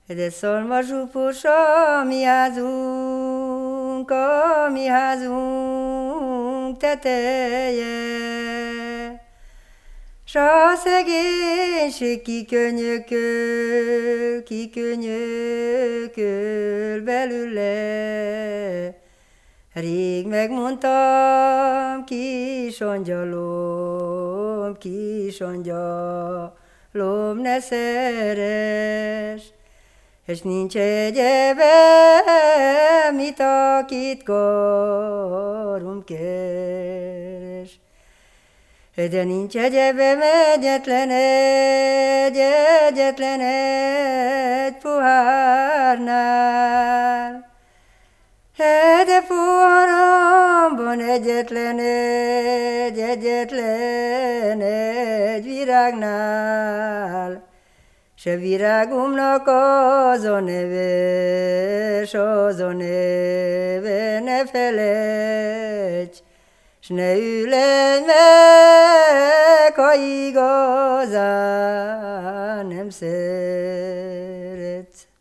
De szalmazsúpos a mi házunk teteje, s a szegénység kikönyököl belőle. Rég megmondtam, kis angyalom, ne szeres, és nincs egyebem, mit akit karom keres. De nincs egyebem egyetlen egy pohárnál, de poharamban egyetlen egy virágnál, se virágomnak az a neve, ne felejts, s ne ülj meg, ha igazán nem szeretsz.